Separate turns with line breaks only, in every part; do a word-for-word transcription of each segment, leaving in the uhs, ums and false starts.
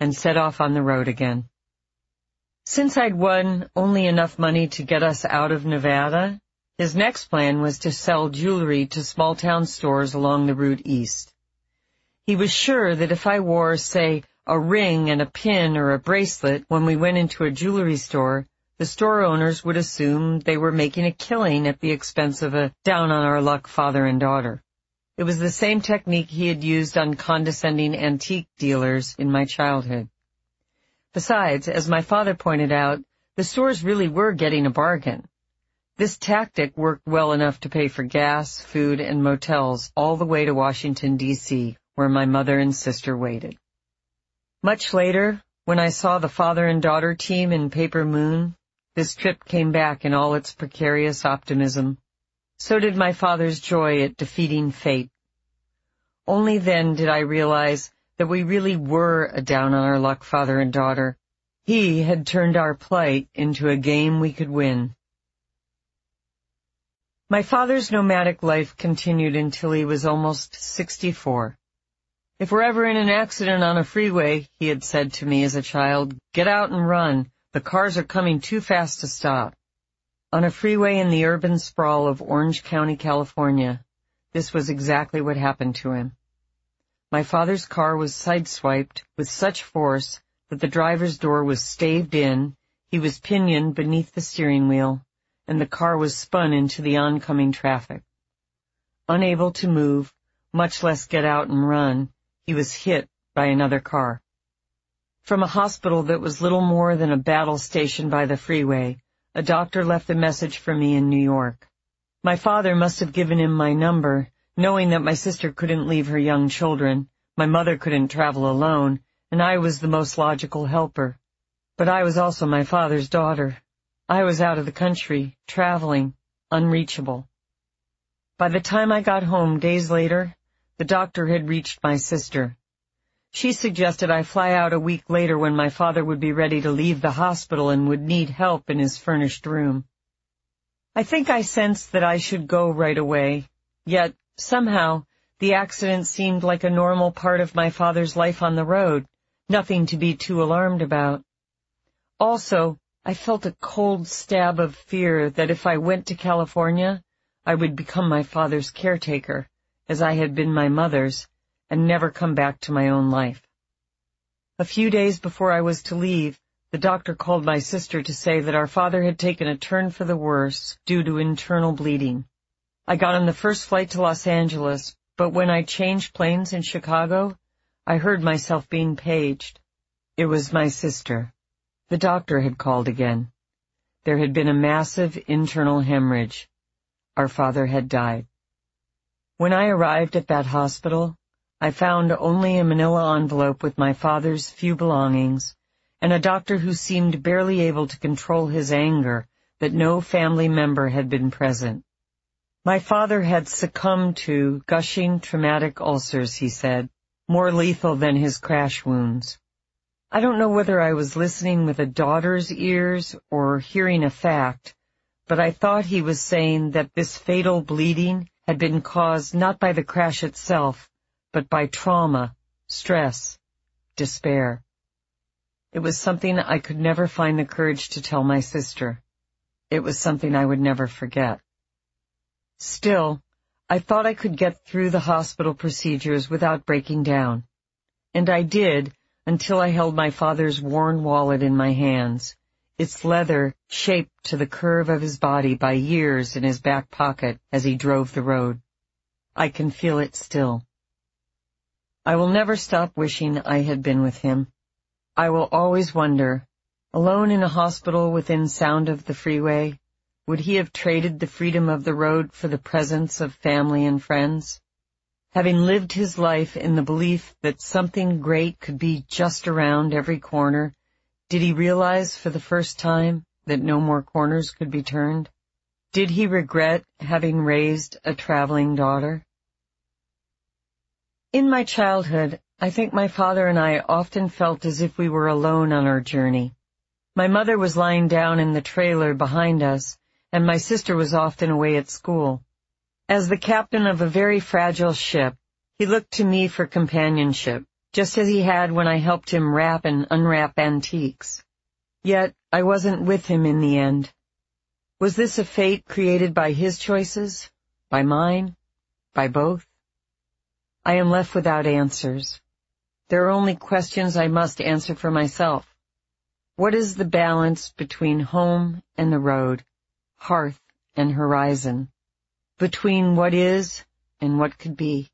and set off on the road again. Since I'd won only enough money to get us out of Nevada, his next plan was to sell jewelry to small-town stores along the route east. He was sure that if I wore, say, a ring and a pin or a bracelet when we went into a jewelry store, the store owners would assume they were making a killing at the expense of a down-on-our-luck father and daughter. It was the same technique he had used on condescending antique dealers in my childhood. Besides, as my father pointed out, the stores really were getting a bargain. This tactic worked well enough to pay for gas, food, and motels all the way to Washington, D C, where my mother and sister waited. Much later, when I saw the father and daughter team in Paper Moon, this trip came back in all its precarious optimism. So did my father's joy at defeating fate. Only then did I realize that we really were a down-on-our-luck father and daughter. He had turned our plight into a game we could win. My father's nomadic life continued until he was almost sixty-four. If we're ever in an accident on a freeway, he had said to me as a child, get out and run. The cars are coming too fast to stop. On a freeway in the urban sprawl of Orange County, California, this was exactly what happened to him. My father's car was sideswiped with such force that the driver's door was staved in, he was pinioned beneath the steering wheel, and the car was spun into the oncoming traffic. Unable to move, much less get out and run, he was hit by another car. From a hospital that was little more than a battle station by the freeway, a doctor left a message for me in New York. My father must have given him my number, knowing that my sister couldn't leave her young children, my mother couldn't travel alone, and I was the most logical helper. But I was also my father's daughter. I was out of the country, traveling, unreachable. By the time I got home days later, the doctor had reached my sister. She suggested I fly out a week later when my father would be ready to leave the hospital and would need help in his furnished room. I think I sensed that I should go right away, yet somehow the accident seemed like a normal part of my father's life on the road, nothing to be too alarmed about. Also, I felt a cold stab of fear that if I went to California, I would become my father's caretaker, as I had been my mother's, and never come back to my own life. A few days before I was to leave, the doctor called my sister to say that our father had taken a turn for the worse due to internal bleeding. I got on the first flight to Los Angeles, but when I changed planes in Chicago, I heard myself being paged. It was my sister. The doctor had called again. There had been a massive internal hemorrhage. Our father had died. When I arrived at that hospital, I found only a manila envelope with my father's few belongings, and a doctor who seemed barely able to control his anger that no family member had been present. My father had succumbed to gushing traumatic ulcers, he said, more lethal than his crash wounds. I don't know whether I was listening with a daughter's ears or hearing a fact, but I thought he was saying that this fatal bleeding had been caused not by the crash itself, but by trauma, stress, despair. It was something I could never find the courage to tell my sister. It was something I would never forget. Still, I thought I could get through the hospital procedures without breaking down. And I did until I held my father's worn wallet in my hands, its leather shaped to the curve of his body by years in his back pocket as he drove the road. I can feel it still. I will never stop wishing I had been with him. I will always wonder, alone in a hospital within sound of the freeway, would he have traded the freedom of the road for the presence of family and friends? Having lived his life in the belief that something great could be just around every corner, did he realize for the first time that no more corners could be turned? Did he regret having raised a traveling daughter? In my childhood, I think my father and I often felt as if we were alone on our journey. My mother was lying down in the trailer behind us, and my sister was often away at school. As the captain of a very fragile ship, he looked to me for companionship, just as he had when I helped him wrap and unwrap antiques. Yet I wasn't with him in the end. Was this a fate created by his choices? By mine? By both? I am left without answers. There are only questions I must answer for myself. What is the balance between home and the road, hearth and horizon, between what is and what could be?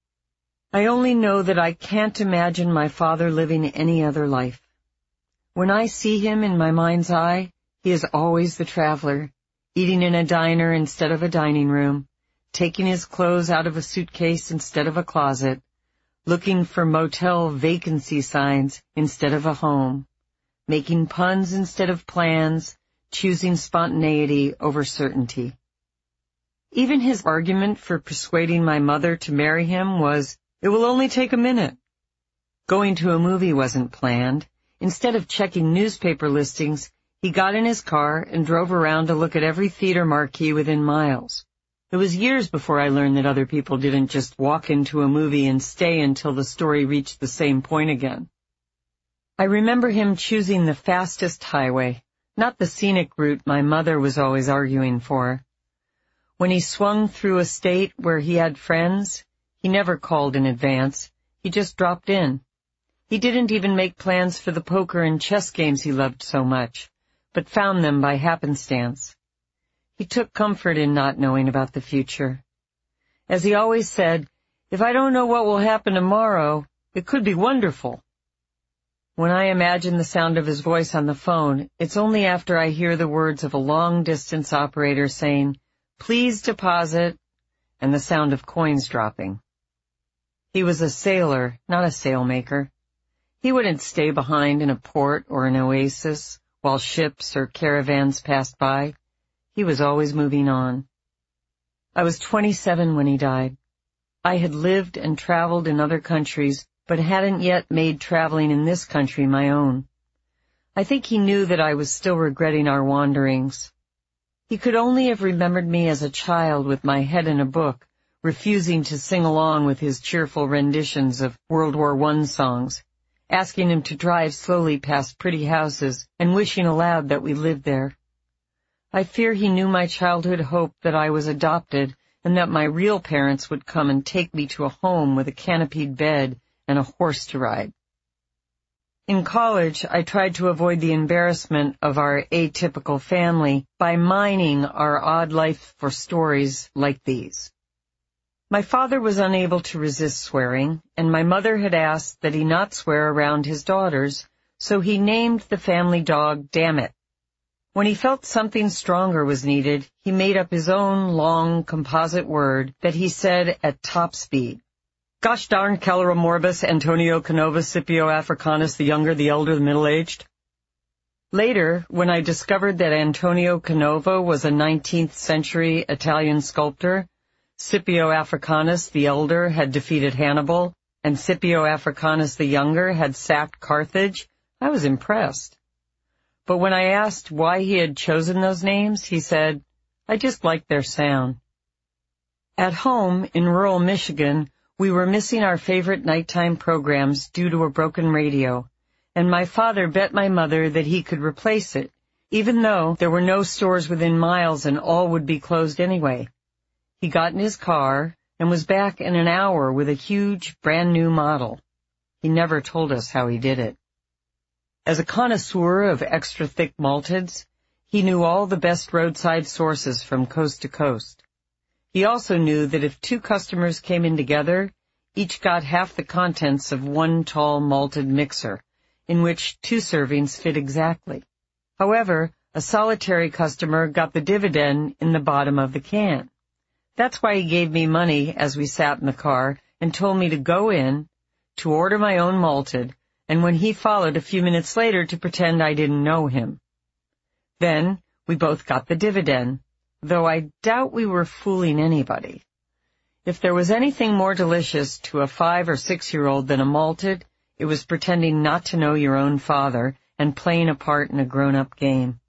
I only know that I can't imagine my father living any other life. When I see him in my mind's eye, he is always the traveler, eating in a diner instead of a dining room, taking his clothes out of a suitcase instead of a closet, looking for motel vacancy signs instead of a home, making puns instead of plans, choosing spontaneity over certainty. Even his argument for persuading my mother to marry him was, "It will only take a minute." Going to a movie wasn't planned. Instead of checking newspaper listings, he got in his car and drove around to look at every theater marquee within miles. It was years before I learned that other people didn't just walk into a movie and stay until the story reached the same point again. I remember him choosing the fastest highway, not the scenic route my mother was always arguing for. When he swung through a state where he had friends, he never called in advance. He just dropped in. He didn't even make plans for the poker and chess games he loved so much, but found them by happenstance. He took comfort in not knowing about the future. As he always said, "If I don't know what will happen tomorrow, it could be wonderful." When I imagine the sound of his voice on the phone, it's only after I hear the words of a long-distance operator saying, "Please deposit," and the sound of coins dropping. He was a sailor, not a sailmaker. He wouldn't stay behind in a port or an oasis while ships or caravans passed by. He was always moving on. I was twenty-seven when he died. I had lived and traveled in other countries, but hadn't yet made traveling in this country my own. I think he knew that I was still regretting our wanderings. He could only have remembered me as a child with my head in a book, refusing to sing along with his cheerful renditions of World War One songs, asking him to drive slowly past pretty houses and wishing aloud that we lived there. I fear he knew my childhood hope that I was adopted and that my real parents would come and take me to a home with a canopied bed and a horse to ride. In college, I tried to avoid the embarrassment of our atypical family by mining our odd life for stories like these. My father was unable to resist swearing, and my mother had asked that he not swear around his daughters, so he named the family dog Dammit. When he felt something stronger was needed, he made up his own long composite word that he said at top speed. "Gosh darn Calera morbus Antonio Canova Scipio Africanus, the younger, the elder, the middle-aged." Later, when I discovered that Antonio Canova was a nineteenth century Italian sculptor, Scipio Africanus the elder had defeated Hannibal, and Scipio Africanus the younger had sacked Carthage, I was impressed. But when I asked why he had chosen those names, he said, "I just liked their sound." At home, in rural Michigan, we were missing our favorite nighttime programs due to a broken radio, and my father bet my mother that he could replace it, even though there were no stores within miles and all would be closed anyway. He got in his car and was back in an hour with a huge, brand-new model. He never told us how he did it. As a connoisseur of extra-thick malteds, he knew all the best roadside sources from coast to coast. He also knew that if two customers came in together, each got half the contents of one tall malted mixer, in which two servings fit exactly. However, a solitary customer got the dividend in the bottom of the can. That's why he gave me money as we sat in the car and told me to go in, to order my own malted, and when he followed a few minutes later to pretend I didn't know him. Then we both got the dividend, though I doubt we were fooling anybody. If there was anything more delicious to a five- or six-year-old than a malted, it was pretending not to know your own father and playing a part in a grown-up game.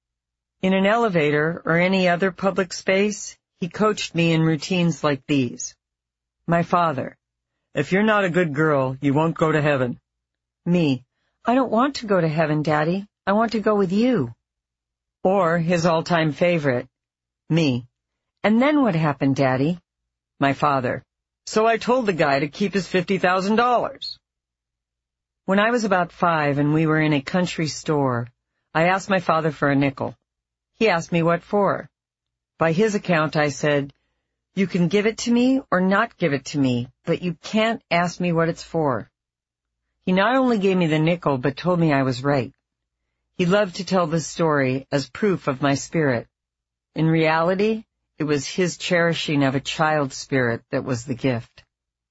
In an elevator or any other public space, he coached me in routines like these. My father, If you're not a good girl, you won't go to heaven. Me, I don't want to go to heaven, Daddy. I want to go with you. Or his all-time favorite, me. And then what happened, Daddy? My father. So I told the guy to keep his fifty thousand dollars. When I was about five and we were in a country store, I asked my father for a nickel. He asked me what for. By his account, I said, "You can give it to me or not give it to me, but you can't ask me what it's for." He not only gave me the nickel, but told me I was right. He loved to tell this story as proof of my spirit. In reality, it was his cherishing of a child's spirit that was the gift.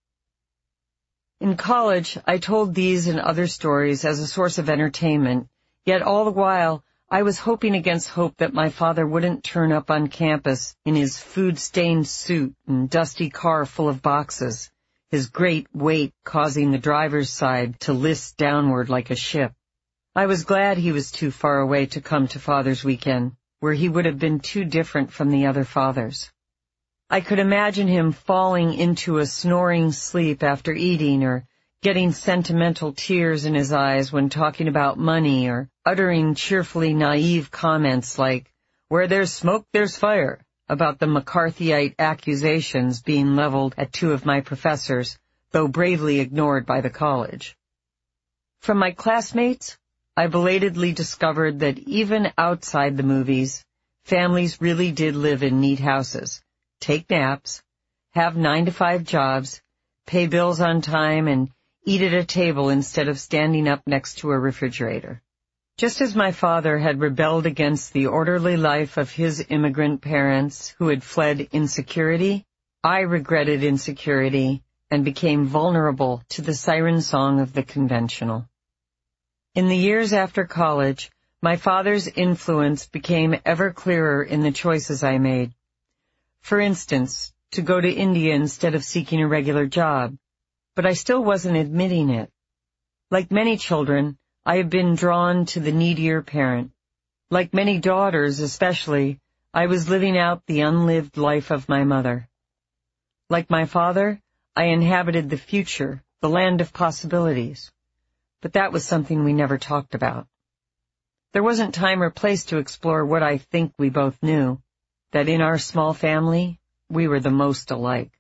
In college, I told these and other stories as a source of entertainment, yet all the while, I was hoping against hope that my father wouldn't turn up on campus in his food-stained suit and dusty car full of boxes, his great weight causing the driver's side to list downward like a ship. I was glad he was too far away to come to Father's Weekend, where he would have been too different from the other fathers. I could imagine him falling into a snoring sleep after eating, or getting sentimental tears in his eyes when talking about money, or uttering cheerfully naive comments like, "Where there's smoke, there's fire," about the McCarthyite accusations being leveled at two of my professors, though bravely ignored by the college. From my classmates, I belatedly discovered that even outside the movies, families really did live in neat houses, take naps, have nine-to-five jobs, pay bills on time, and eat at a table instead of standing up next to a refrigerator. Just as my father had rebelled against the orderly life of his immigrant parents who had fled insecurity, I regretted insecurity and became vulnerable to the siren song of the conventional. In the years after college, my father's influence became ever clearer in the choices I made. For instance, to go to India instead of seeking a regular job, but I still wasn't admitting it. Like many children, I have been drawn to the needier parent. Like many daughters especially, I was living out the unlived life of my mother. Like my father, I inhabited the future, the land of possibilities. But that was something we never talked about. There wasn't time or place to explore what I think we both knew, that in our small family, we were the most alike.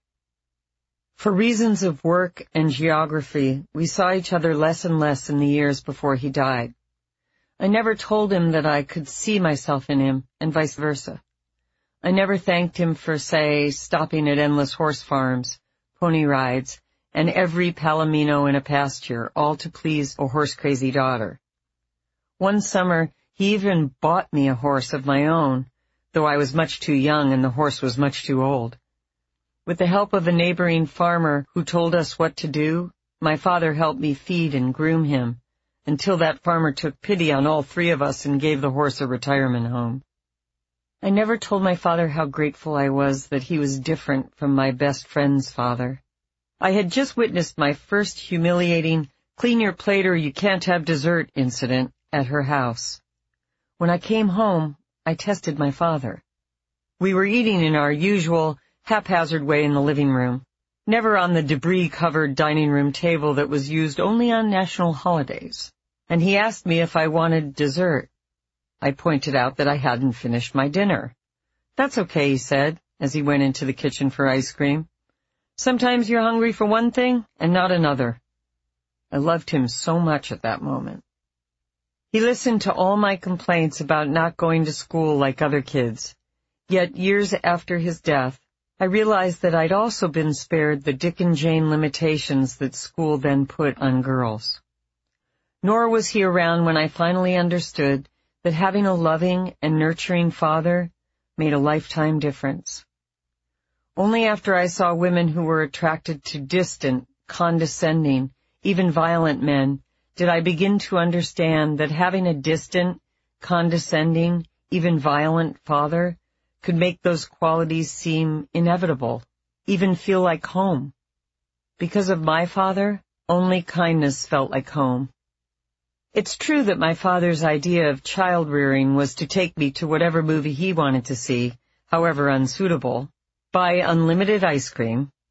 For reasons of work and geography, we saw each other less and less in the years before he died. I never told him that I could see myself in him, and vice versa. I never thanked him for, say, stopping at endless horse farms, pony rides, and every palomino in a pasture, all to please a horse-crazy daughter. One summer, he even bought me a horse of my own, though I was much too young and the horse was much too old. With the help of a neighboring farmer who told us what to do, my father helped me feed and groom him, until that farmer took pity on all three of us and gave the horse a retirement home. I never told my father how grateful I was that he was different from my best friend's father. I had just witnessed my first humiliating clean your plate or you can't have dessert incident at her house. When I came home, I tested my father. We were eating in our usual haphazard way in the living room, never on the debris-covered dining room table that was used only on national holidays, and he asked me if I wanted dessert. I pointed out that I hadn't finished my dinner. "That's okay," he said, as he went into the kitchen for ice cream. "Sometimes you're hungry for one thing and not another." I loved him so much at that moment. He listened to all my complaints about not going to school like other kids. Yet years after his death, I realized that I'd also been spared the Dick and Jane limitations that school then put on girls. Nor was he around when I finally understood that having a loving and nurturing father made a lifetime difference. Only after I saw women who were attracted to distant, condescending, even violent men, did I begin to understand that having a distant, condescending, even violent father could make those qualities seem inevitable, even feel like home. Because of my father, only kindness felt like home. It's true that my father's idea of child-rearing was to take me to whatever movie he wanted to see, however unsuitable, buy unlimited ice cream,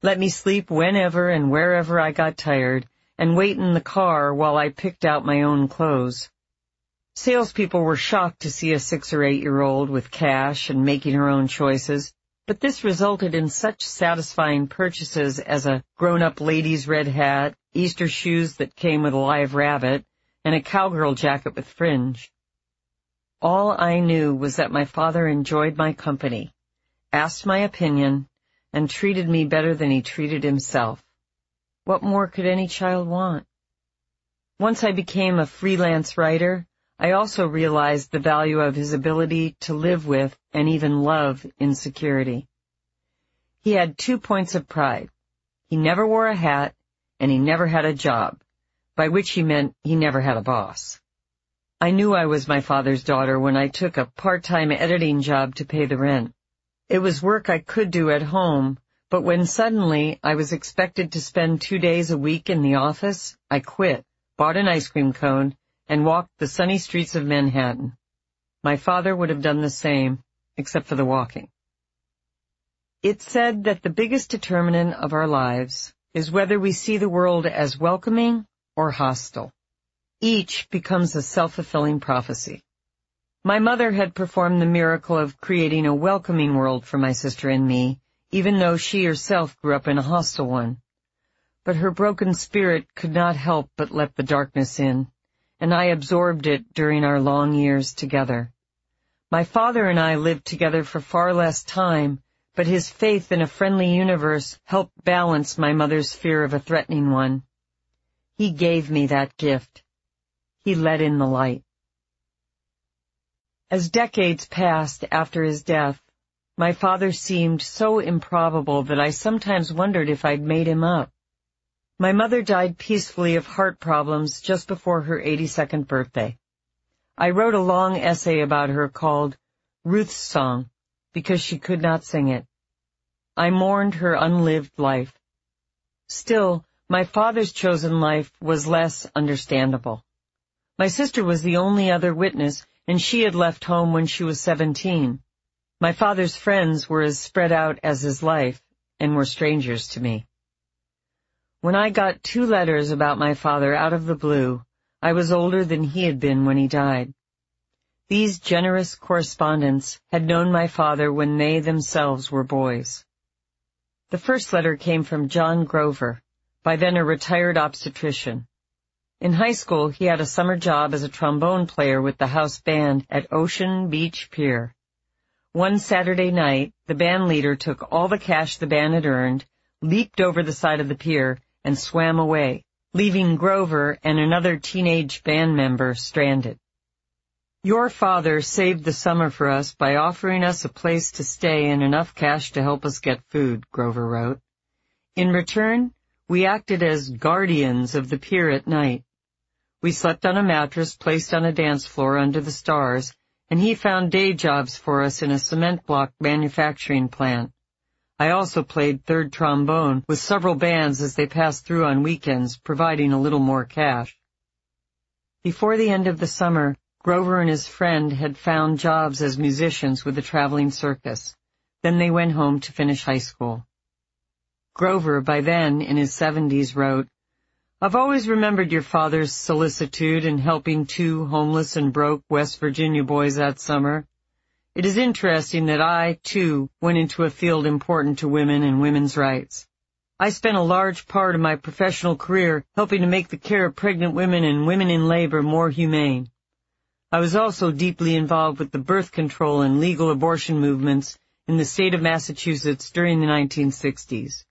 let me sleep whenever and wherever I got tired, and wait in the car while I picked out my own clothes. Salespeople were shocked to see a six or eight-year-old with cash and making her own choices, but this resulted in such satisfying purchases as a grown-up lady's red hat, Easter shoes that came with a live rabbit, and a cowgirl jacket with fringe. All I knew was that my father enjoyed my company, asked my opinion, and treated me better than he treated himself. What more could any child want? Once I became a freelance writer, I also realized the value of his ability to live with and even love insecurity. He had two points of pride. He never wore a hat, and he never had a job, by which he meant he never had a boss. I knew I was my father's daughter when I took a part-time editing job to pay the rent. It was work I could do at home, but when suddenly I was expected to spend two days a week in the office, I quit, bought an ice cream cone, and walked the sunny streets of Manhattan. My father would have done the same, except for the walking. It's said that the biggest determinant of our lives is whether we see the world as welcoming or hostile. Each becomes a self-fulfilling prophecy. My mother had performed the miracle of creating a welcoming world for my sister and me, even though she herself grew up in a hostile one. But her broken spirit could not help but let the darkness in, and I absorbed it during our long years together. My father and I lived together for far less time, but his faith in a friendly universe helped balance my mother's fear of a threatening one. He gave me that gift. He let in the light. As decades passed after his death, my father seemed so improbable that I sometimes wondered if I'd made him up. My mother died peacefully of heart problems just before her eighty-second birthday. I wrote a long essay about her called Ruth's Song because she could not sing it. I mourned her unlived life. Still, my father's chosen life was less understandable. My sister was the only other witness, and she had left home when she was seventeen. My father's friends were as spread out as his life, and were strangers to me. When I got two letters about my father out of the blue, I was older than he had been when he died. These generous correspondents had known my father when they themselves were boys. The first letter came from John Grover, by then a retired obstetrician. In high school, he had a summer job as a trombone player with the house band at Ocean Beach Pier. One Saturday night, the band leader took all the cash the band had earned, leaped over the side of the pier, and swam away, leaving Grover and another teenage band member stranded. Your father saved the summer for us by offering us a place to stay and enough cash to help us get food, Grover wrote. In return, we acted as guardians of the pier at night. We slept on a mattress placed on a dance floor under the stars, and he found day jobs for us in a cement block manufacturing plant. I also played third trombone with several bands as they passed through on weekends, providing a little more cash. Before the end of the summer, Grover and his friend had found jobs as musicians with a traveling circus. Then they went home to finish high school. Grover, by then in his seventies, wrote, I've always remembered your father's solicitude in helping two homeless and broke West Virginia boys that summer. It is interesting that I, too, went into a field important to women and women's rights. I spent a large part of my professional career helping to make the care of pregnant women and women in labor more humane. I was also deeply involved with the birth control and legal abortion movements in the state of Massachusetts during the nineteen sixties.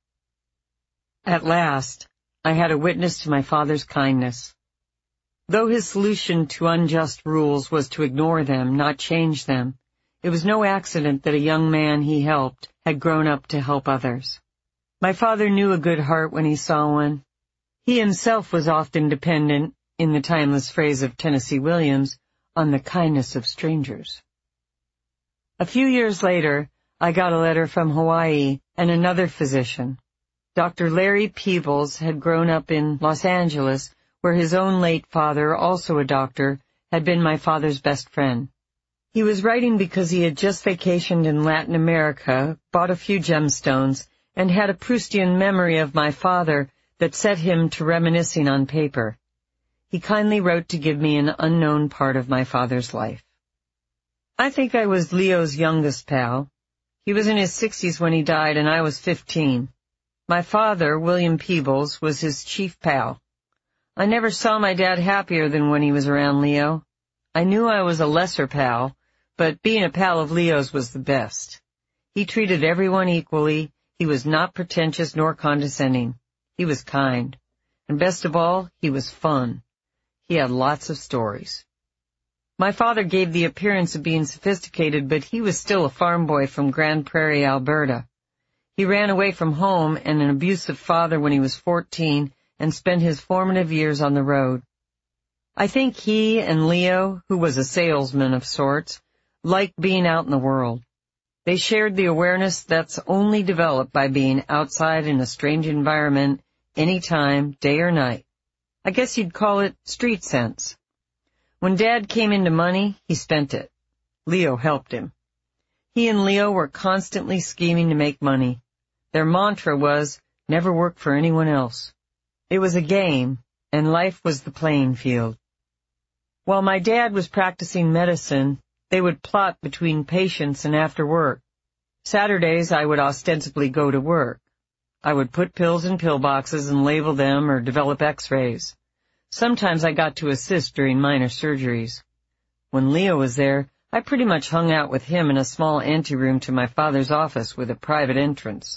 At last, I had a witness to my father's kindness. Though his solution to unjust rules was to ignore them, not change them, it was no accident that a young man he helped had grown up to help others. My father knew a good heart when he saw one. He himself was often dependent, in the timeless phrase of Tennessee Williams, on the kindness of strangers. A few years later, I got a letter from Hawaii and another physician. Doctor Larry Peebles had grown up in Los Angeles, where his own late father, also a doctor, had been my father's best friend. He was writing because he had just vacationed in Latin America, bought a few gemstones, and had a Proustian memory of my father that set him to reminiscing on paper. He kindly wrote to give me an unknown part of my father's life. I think I was Leo's youngest pal. He was in his sixties when he died, and I was fifteen. My father, William Peebles, was his chief pal. I never saw my dad happier than when he was around Leo. I knew I was a lesser pal, but being a pal of Leo's was the best. He treated everyone equally. He was not pretentious nor condescending. He was kind. And best of all, he was fun. He had lots of stories. My father gave the appearance of being sophisticated, but he was still a farm boy from Grand Prairie, Alberta. He ran away from home and an abusive father when he was fourteen and spent his formative years on the road. I think he and Leo, who was a salesman of sorts, liked being out in the world. They shared the awareness that's only developed by being outside in a strange environment any time, day or night. I guess you'd call it street sense. When Dad came into money, he spent it. Leo helped him. He and Leo were constantly scheming to make money. Their mantra was, never work for anyone else. It was a game, and life was the playing field. While my dad was practicing medicine, they would plot between patients and after work. Saturdays I would ostensibly go to work. I would put pills in pill boxes and label them or develop x-rays. Sometimes I got to assist during minor surgeries. When Leo was there, I pretty much hung out with him in a small anteroom to my father's office with a private entrance.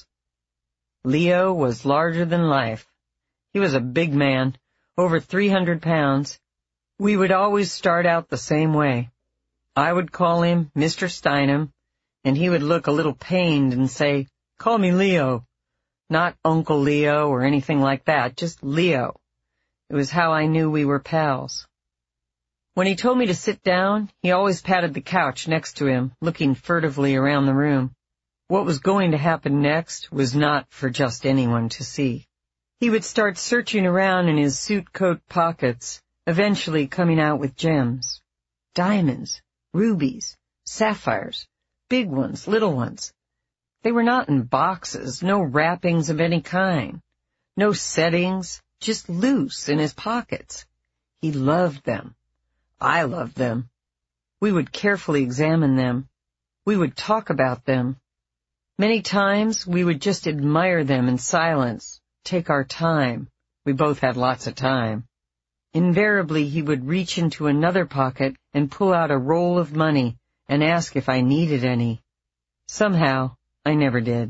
Leo was larger than life. He was a big man, over three hundred pounds. We would always start out the same way. I would call him Mister Steinem, and he would look a little pained and say, "Call me Leo." Not Uncle Leo or anything like that, just Leo. It was how I knew we were pals. When he told me to sit down, he always patted the couch next to him, looking furtively around the room. What was going to happen next was not for just anyone to see. He would start searching around in his suit coat pockets, eventually coming out with gems. Diamonds, rubies, sapphires, big ones, little ones. They were not in boxes, no wrappings of any kind, no settings, just loose in his pockets. He loved them. I loved them. We would carefully examine them. We would talk about them. Many times we would just admire them in silence, take our time. We both had lots of time. Invariably he would reach into another pocket and pull out a roll of money and ask if I needed any. Somehow, I never did.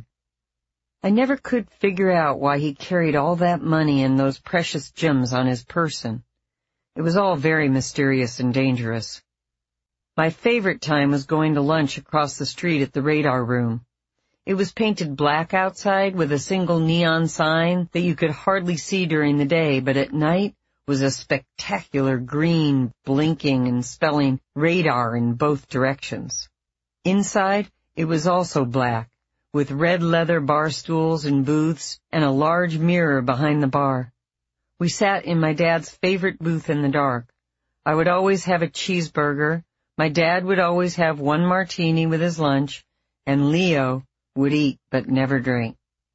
I never could figure out why he carried all that money and those precious gems on his person. It was all very mysterious and dangerous. My favorite time was going to lunch across the street at the radar room. It was painted black outside with a single neon sign that you could hardly see during the day, but at night was a spectacular green blinking and spelling radar in both directions. Inside, it was also black, with red leather bar stools and booths and a large mirror behind the bar. We sat in my dad's favorite booth in the dark. I would always have a cheeseburger, my dad would always have one martini with his lunch, and Leo would eat but never drink.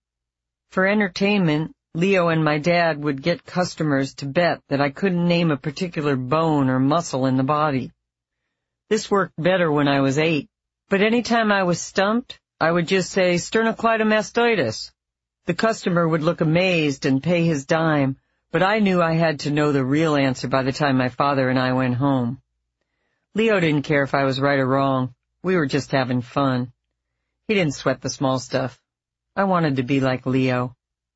For entertainment, Leo and my dad would get customers to bet that I couldn't name a particular bone or muscle in the body. This worked better when I was eight, but any time I was stumped, I would just say sternocleidomastoidus. The customer would look amazed and pay his dime, but I knew I had to know the real answer by the time my father and I went home. Leo didn't care if I was right or wrong. We were just having fun. He didn't sweat the small stuff. I wanted to be like Leo.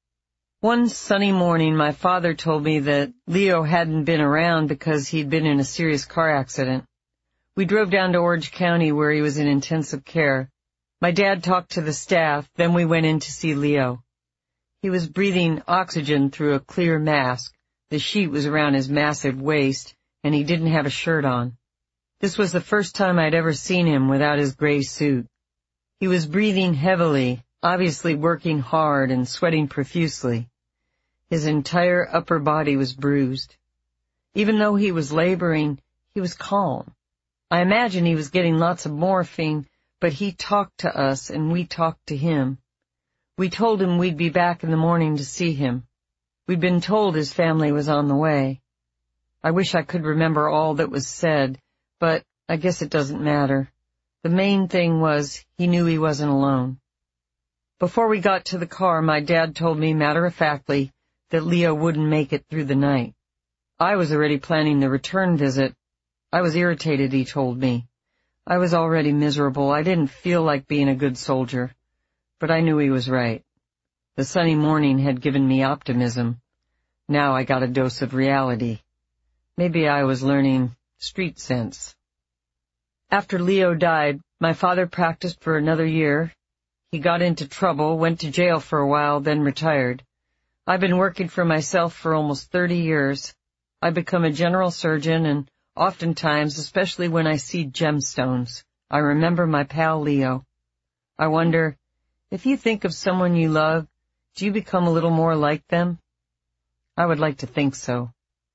One sunny morning, my father told me that Leo hadn't been around because he'd been in a serious car accident. We drove down to Orange County where he was in intensive care. My dad talked to the staff, then we went in to see Leo. He was breathing oxygen through a clear mask. The sheet was around his massive waist, and he didn't have a shirt on. This was the first time I'd ever seen him without his gray suit. He was breathing heavily, obviously working hard and sweating profusely. His entire upper body was bruised. Even though he was laboring, he was calm. I imagine he was getting lots of morphine, but he talked to us and we talked to him. We told him we'd be back in the morning to see him. We'd been told his family was on the way. I wish I could remember all that was said, but I guess it doesn't matter. The main thing was he knew he wasn't alone. Before we got to the car, my dad told me matter-of-factly that Leo wouldn't make it through the night. I was already planning the return visit. I was irritated, he told me. I was already miserable. I didn't feel like being a good soldier. But I knew he was right. The sunny morning had given me optimism. Now I got a dose of reality. Maybe I was learning street sense. After Leo died, my father practiced for another year. He got into trouble, went to jail for a while, then retired. I've been working for myself for almost thirty years. I've become a general surgeon, and oftentimes, especially when I see gemstones, I remember my pal Leo. I wonder, if you think of someone you love, do you become a little more like them? I would like to think so.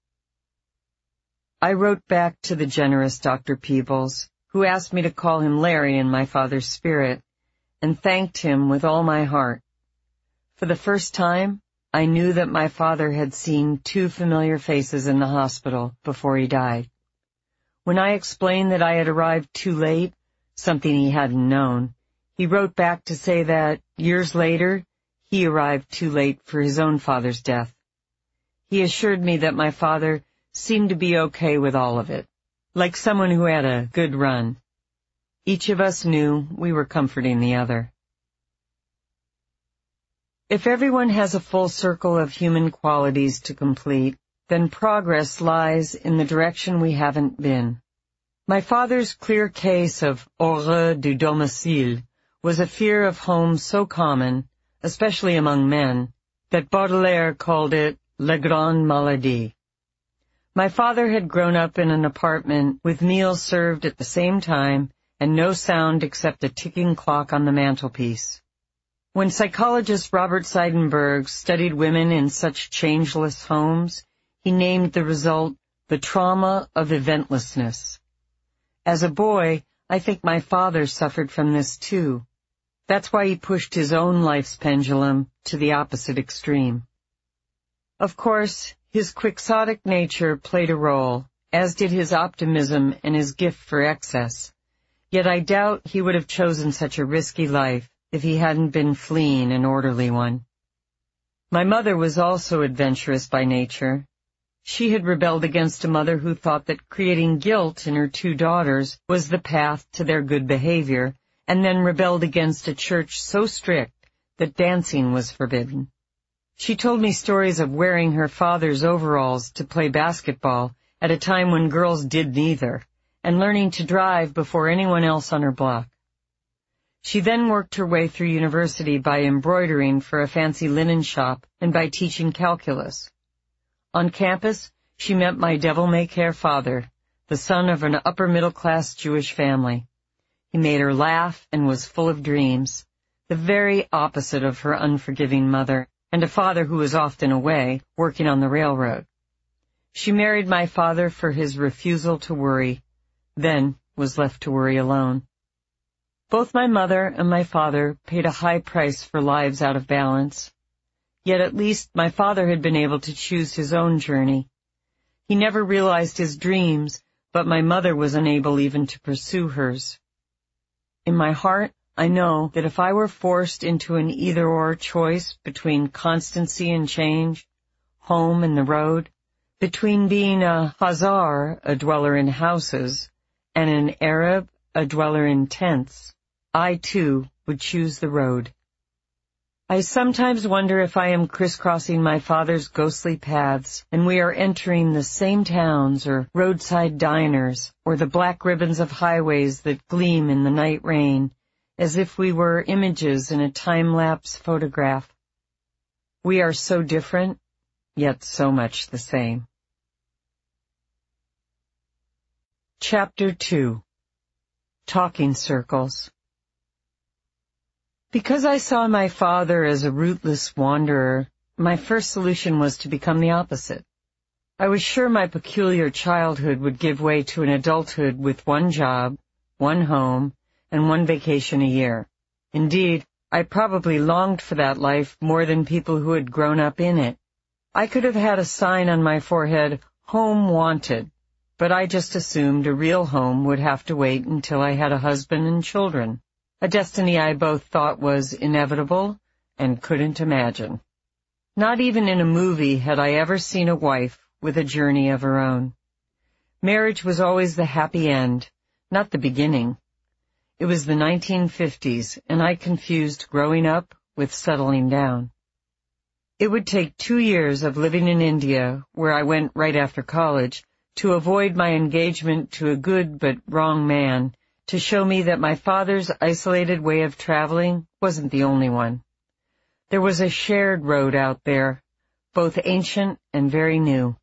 I wrote back to the generous Doctor Peebles, who asked me to call him Larry in my father's spirit, and thanked him with all my heart. For the first time, I knew that my father had seen two familiar faces in the hospital before he died. When I explained that I had arrived too late, something he hadn't known, he wrote back to say that, years later, he arrived too late for his own father's death. He assured me that my father seemed to be okay with all of it, like someone who had a good run. Each of us knew we were comforting the other. If everyone has a full circle of human qualities to complete, then progress lies in the direction we haven't been. My father's clear case of horreur du domicile was a fear of home so common, especially among men, that Baudelaire called it la grande maladie. My father had grown up in an apartment with meals served at the same time and no sound except a ticking clock on the mantelpiece. When psychologist Robert Seidenberg studied women in such changeless homes, he named the result the trauma of eventlessness. As a boy, I think my father suffered from this too. That's why he pushed his own life's pendulum to the opposite extreme. Of course, his quixotic nature played a role, as did his optimism and his gift for excess. Yet I doubt he would have chosen such a risky life if he hadn't been fleeing an orderly one. My mother was also adventurous by nature. She had rebelled against a mother who thought that creating guilt in her two daughters was the path to their good behavior, and then rebelled against a church so strict that dancing was forbidden. She told me stories of wearing her father's overalls to play basketball at a time when girls did neither, and learning to drive before anyone else on her block. She then worked her way through university by embroidering for a fancy linen shop and by teaching calculus. On campus, she met my devil-may-care father, the son of an upper-middle-class Jewish family. He made her laugh and was full of dreams, the very opposite of her unforgiving mother, and a father who was often away, working on the railroad. She married my father for his refusal to worry, then was left to worry alone. Both my mother and my father paid a high price for lives out of balance. Yet at least my father had been able to choose his own journey. He never realized his dreams, but my mother was unable even to pursue hers. In my heart, I know that if I were forced into an either-or choice between constancy and change, home and the road, between being a Hazar, a dweller in houses, and an Arab, a dweller in tents, I, too, would choose the road. I sometimes wonder if I am crisscrossing my father's ghostly paths, and we are entering the same towns or roadside diners, or the black ribbons of highways that gleam in the night rain, as if we were images in a time-lapse photograph. We are so different, yet so much the same. Chapter two. Talking Circles. Because I saw my father as a rootless wanderer, my first solution was to become the opposite. I was sure my peculiar childhood would give way to an adulthood with one job, one home, and one vacation a year. Indeed, I probably longed for that life more than people who had grown up in it. I could have had a sign on my forehead, "Home Wanted," but I just assumed a real home would have to wait until I had a husband and children, a destiny I both thought was inevitable and couldn't imagine. Not even in a movie had I ever seen a wife with a journey of her own. Marriage was always the happy end, not the beginning. It was the nineteen fifties, and I confused growing up with settling down. It would take two years of living in India, where I went right after college, to avoid my engagement to a good but wrong man, to show me that my father's isolated way of traveling wasn't the only one. There was a shared road out there, both ancient and very new.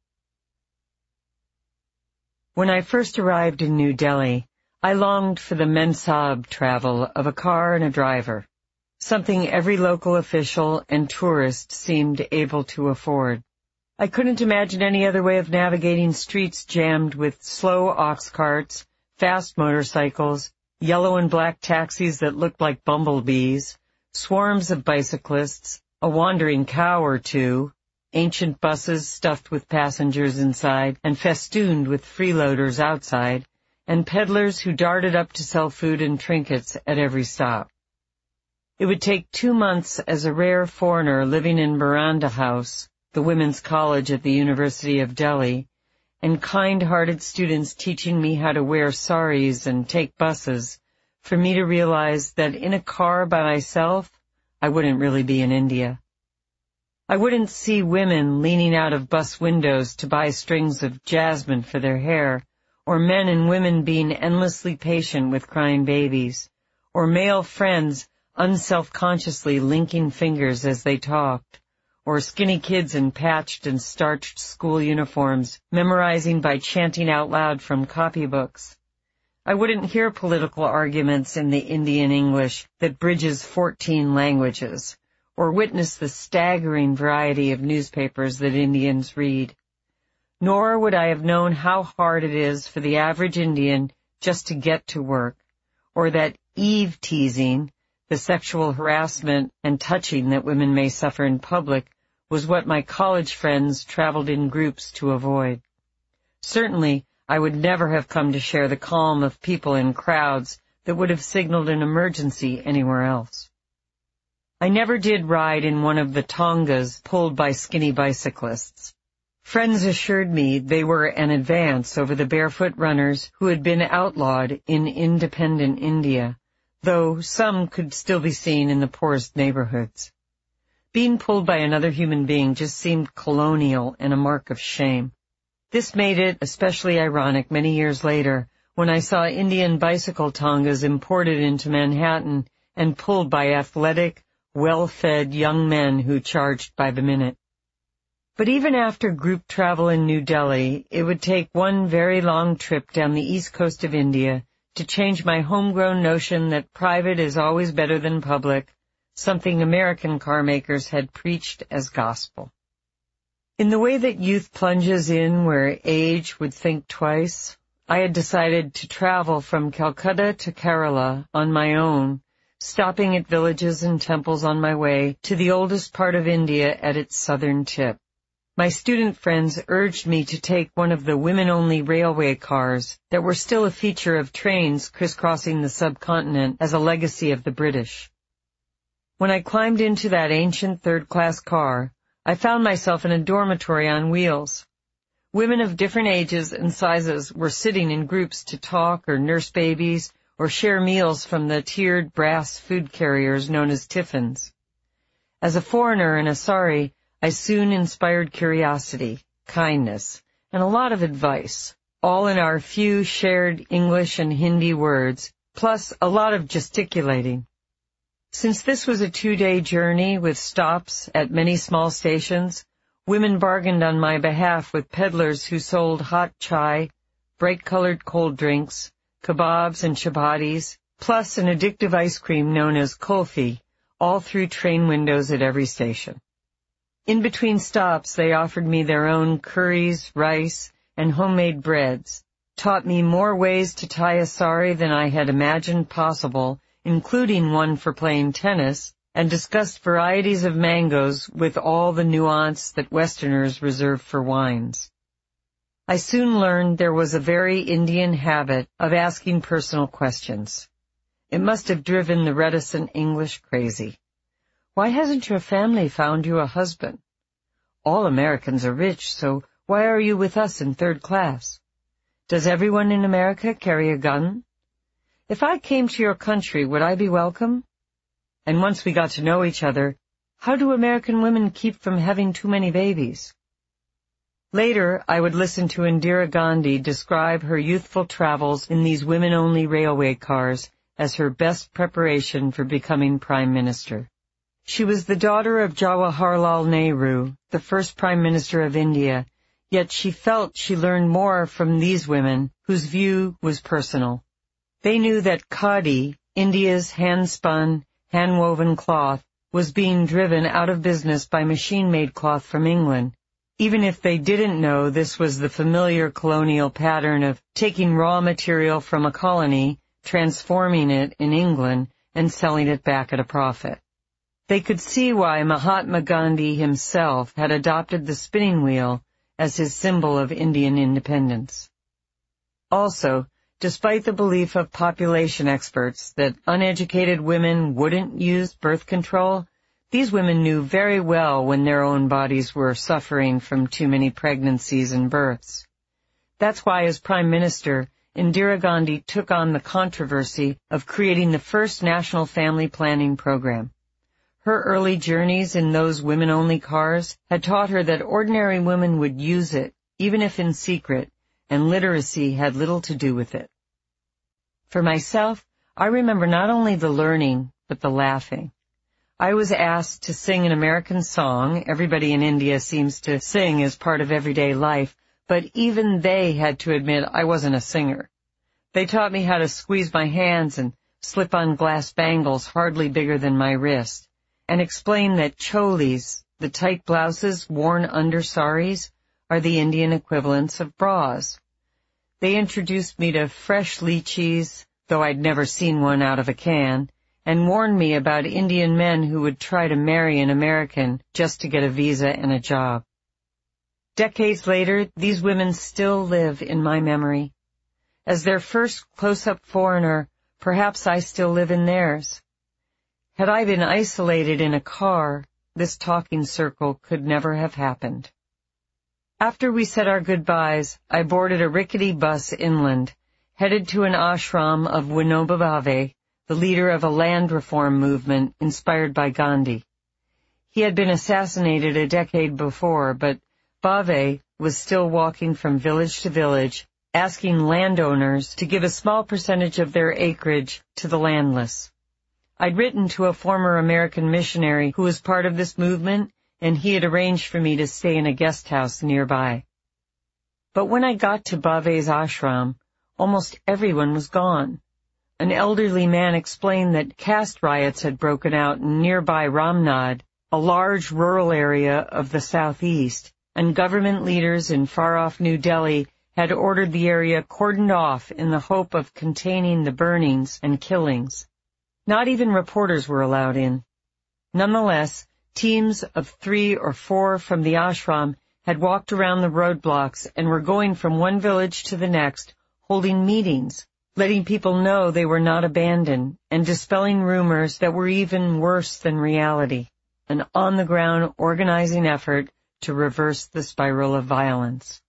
When I first arrived in New Delhi, I longed for the mensab travel of a car and a driver, something every local official and tourist seemed able to afford. I couldn't imagine any other way of navigating streets jammed with slow ox carts, fast motorcycles, yellow and black taxis that looked like bumblebees, swarms of bicyclists, a wandering cow or two, ancient buses stuffed with passengers inside and festooned with freeloaders outside, and peddlers who darted up to sell food and trinkets at every stop. It would take two months as a rare foreigner living in Miranda House, the women's college at the University of Delhi, and kind-hearted students teaching me how to wear saris and take buses, for me to realize that in a car by myself, I wouldn't really be in India. I wouldn't see women leaning out of bus windows to buy strings of jasmine for their hair, or men and women being endlessly patient with crying babies, or male friends unself-consciously linking fingers as they talked, or skinny kids in patched and starched school uniforms memorizing by chanting out loud from copybooks. I wouldn't hear political arguments in the Indian English that bridges fourteen languages, or witness the staggering variety of newspapers that Indians read. Nor would I have known how hard it is for the average Indian just to get to work, or that Eve teasing, the sexual harassment and touching that women may suffer in public, was what my college friends traveled in groups to avoid. Certainly, I would never have come to share the calm of people in crowds that would have signaled an emergency anywhere else. I never did ride in one of the tongas pulled by skinny bicyclists. Friends assured me they were an advance over the barefoot runners who had been outlawed in independent India, though some could still be seen in the poorest neighborhoods. Being pulled by another human being just seemed colonial and a mark of shame. This made it especially ironic many years later when I saw Indian bicycle tongas imported into Manhattan and pulled by athletic, well-fed young men who charged by the minute. But even after group travel in New Delhi, it would take one very long trip down the east coast of India to change my homegrown notion that private is always better than public, something American car makers had preached as gospel. In the way that youth plunges in where age would think twice, I had decided to travel from Calcutta to Kerala on my own, stopping at villages and temples on my way to the oldest part of India at its southern tip. My student friends urged me to take one of the women-only railway cars that were still a feature of trains crisscrossing the subcontinent as a legacy of the British. When I climbed into that ancient third-class car, I found myself in a dormitory on wheels. Women of different ages and sizes were sitting in groups to talk or nurse babies or share meals from the tiered brass food carriers known as tiffins. As a foreigner and a sari, I soon inspired curiosity, kindness, and a lot of advice, all in our few shared English and Hindi words, plus a lot of gesticulating. Since this was a two-day journey with stops at many small stations, women bargained on my behalf with peddlers who sold hot chai, bright-colored cold drinks, kebabs and chapatis, plus an addictive ice cream known as kulfi, all through train windows at every station. In between stops, they offered me their own curries, rice, and homemade breads, taught me more ways to tie a sari than I had imagined possible, including one for playing tennis, and discussed varieties of mangoes with all the nuance that Westerners reserve for wines. I soon learned there was a very Indian habit of asking personal questions. It must have driven the reticent English crazy. Why hasn't your family found you a husband? All Americans are rich, so why are you with us in third class? Does everyone in America carry a gun? If I came to your country, would I be welcome? And once we got to know each other, how do American women keep from having too many babies? Later, I would listen to Indira Gandhi describe her youthful travels in these women-only railway cars as her best preparation for becoming Prime Minister. She was the daughter of Jawaharlal Nehru, the first Prime Minister of India, yet she felt she learned more from these women whose view was personal. They knew that khadi, India's hand-spun, hand-woven cloth, was being driven out of business by machine-made cloth from England, even if they didn't know this was the familiar colonial pattern of taking raw material from a colony, transforming it in England, and selling it back at a profit. They could see why Mahatma Gandhi himself had adopted the spinning wheel as his symbol of Indian independence. Also, despite the belief of population experts that uneducated women wouldn't use birth control, these women knew very well when their own bodies were suffering from too many pregnancies and births. That's why, as Prime Minister, Indira Gandhi took on the controversy of creating the first national family planning program. Her early journeys in those women-only cars had taught her that ordinary women would use it, even if in secret, and literacy had little to do with it. For myself, I remember not only the learning, but the laughing. I was asked to sing an American song. Everybody in India seems to sing as part of everyday life, but even they had to admit I wasn't a singer. They taught me how to squeeze my hands and slip on glass bangles hardly bigger than my wrist, and explained that cholis, the tight blouses worn under saris, are the Indian equivalents of bras. They introduced me to fresh lychees, though I'd never seen one out of a can, and warned me about Indian men who would try to marry an American just to get a visa and a job. Decades later, these women still live in my memory. As their first close-up foreigner, perhaps I still live in theirs. Had I been isolated in a car, this talking circle could never have happened. After we said our goodbyes, I boarded a rickety bus inland, headed to an ashram of Vinoba Bhave, the leader of a land reform movement inspired by Gandhi. He had been assassinated a decade before, but Bhave was still walking from village to village, asking landowners to give a small percentage of their acreage to the landless. I'd written to a former American missionary who was part of this movement, and he had arranged for me to stay in a guest house nearby. But when I got to Bhave's ashram, almost everyone was gone. An elderly man explained that caste riots had broken out in nearby Ramnad, a large rural area of the southeast, and government leaders in far-off New Delhi had ordered the area cordoned off in the hope of containing the burnings and killings. Not even reporters were allowed in. Nonetheless, teams of three or four from the ashram had walked around the roadblocks and were going from one village to the next, holding meetings, letting people know they were not abandoned, and dispelling rumors that were even worse than reality, an on-the-ground organizing effort to reverse the spiral of violence.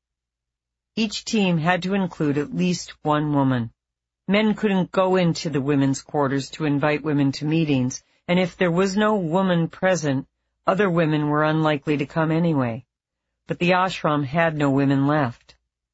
Each team had to include at least one woman. Men couldn't go into the women's quarters to invite women to meetings, and if there was no woman present, other women were unlikely to come anyway. But the ashram had no women left.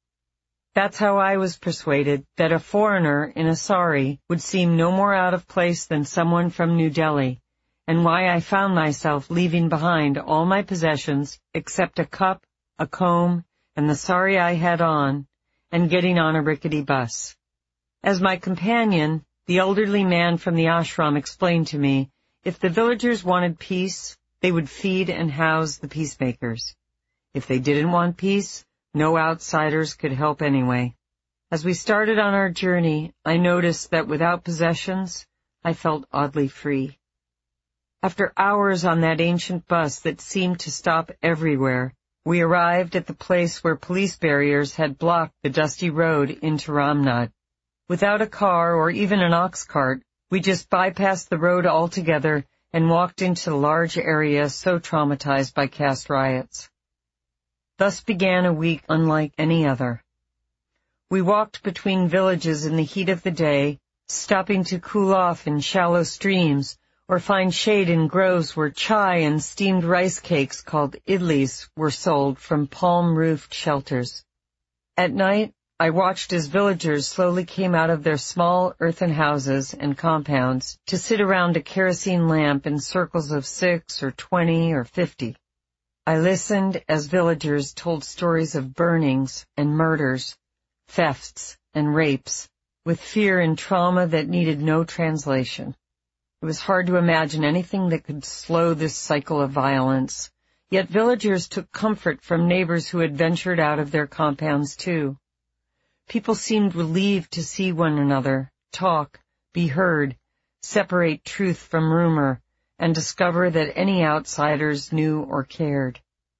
That's how I was persuaded that a foreigner in a sari would seem no more out of place than someone from New Delhi, and why I found myself leaving behind all my possessions except a cup, a comb, and the sari I had on, and getting on a rickety bus. As my companion, the elderly man from the ashram explained to me, if the villagers wanted peace, they would feed and house the peacemakers. If they didn't want peace, no outsiders could help anyway. As we started on our journey, I noticed that without possessions, I felt oddly free. After hours on that ancient bus that seemed to stop everywhere, we arrived at the place where police barriers had blocked the dusty road into Ramnad. Without a car or even an ox cart, we just bypassed the road altogether and walked into the large area so traumatized by caste riots. Thus began a week unlike any other. We walked between villages in the heat of the day, stopping to cool off in shallow streams or find shade in groves where chai and steamed rice cakes called idlis were sold from palm-roofed shelters. At night, I watched as villagers slowly came out of their small earthen houses and compounds to sit around a kerosene lamp in circles of six or twenty or fifty. I listened as villagers told stories of burnings and murders, thefts and rapes, with fear and trauma that needed no translation. It was hard to imagine anything that could slow this cycle of violence, yet villagers took comfort from neighbors who had ventured out of their compounds too. People seemed relieved to see one another, talk, be heard, separate truth from rumor, and discover that any outsiders knew or cared.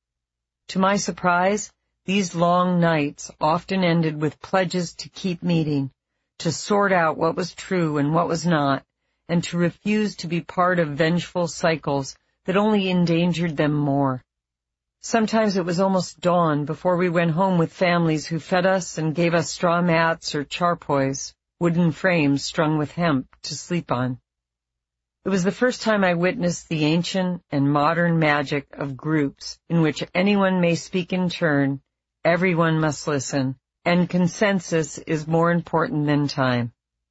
To my surprise, these long nights often ended with pledges to keep meeting, to sort out what was true and what was not, and to refuse to be part of vengeful cycles that only endangered them more. Sometimes it was almost dawn before we went home with families who fed us and gave us straw mats or charpoys, wooden frames strung with hemp, to sleep on. It was the first time I witnessed the ancient and modern magic of groups in which anyone may speak in turn, everyone must listen, and consensus is more important than time.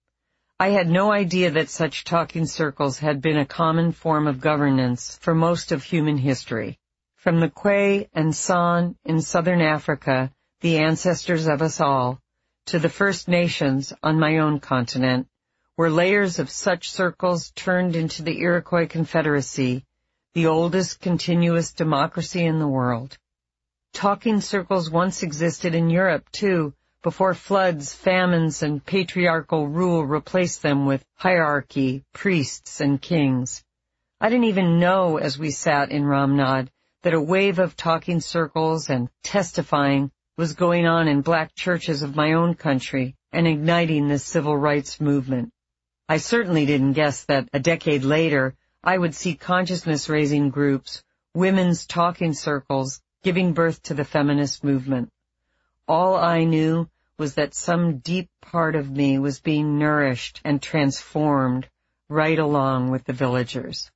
I had no idea that such talking circles had been a common form of governance for most of human history. From the Kwe and San in southern Africa, the ancestors of us all, to the First Nations on my own continent, where layers of such circles turned into the Iroquois Confederacy, the oldest continuous democracy in the world. Talking circles once existed in Europe, too, before floods, famines, and patriarchal rule replaced them with hierarchy, priests, and kings. I didn't even know, as we sat in Ramnad, that a wave of talking circles and testifying was going on in black churches of my own country and igniting the civil rights movement. I certainly didn't guess that a decade later I would see consciousness-raising groups, women's talking circles, giving birth to the feminist movement. All I knew was that some deep part of me was being nourished and transformed right along with the villagers.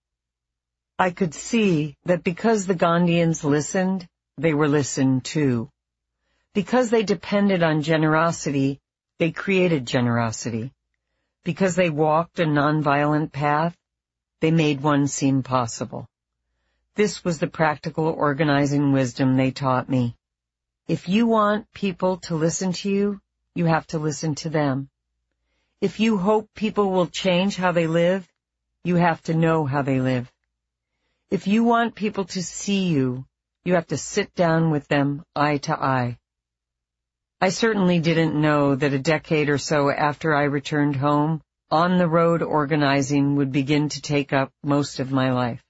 I could see that because the Gandhians listened, they were listened to. Because they depended on generosity, they created generosity. Because they walked a nonviolent path, they made one seem possible. This was the practical organizing wisdom they taught me. If you want people to listen to you, you have to listen to them. If you hope people will change how they live, you have to know how they live. If you want people to see you, you have to sit down with them eye to eye. I certainly didn't know that a decade or so after I returned home, on-the-road organizing would begin to take up most of my life.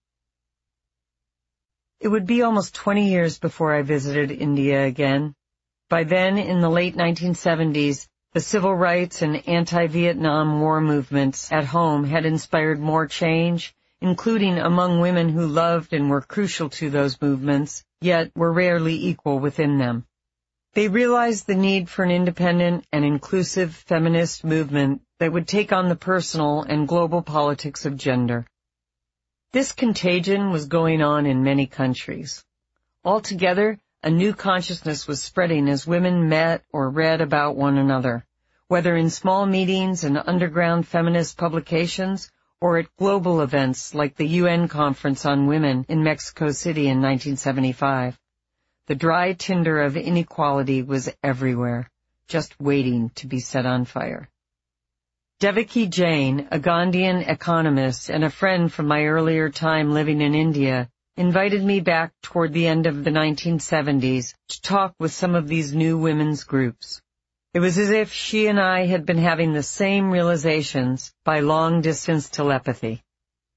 It would be almost twenty years before I visited India again. By then, in the late nineteen seventies, the civil rights and anti-Vietnam War movements at home had inspired more change, including among women who loved and were crucial to those movements, yet were rarely equal within them. They realized the need for an independent and inclusive feminist movement that would take on the personal and global politics of gender. This contagion was going on in many countries. Altogether, a new consciousness was spreading as women met or read about one another, whether in small meetings and underground feminist publications or at global events like the U N Conference on Women in Mexico City in nineteen seventy-five. The dry tinder of inequality was everywhere, just waiting to be set on fire. Devaki Jain, a Gandhian economist and a friend from my earlier time living in India, invited me back toward the end of the nineteen seventies to talk with some of these new women's groups. It was as if she and I had been having the same realizations by long-distance telepathy.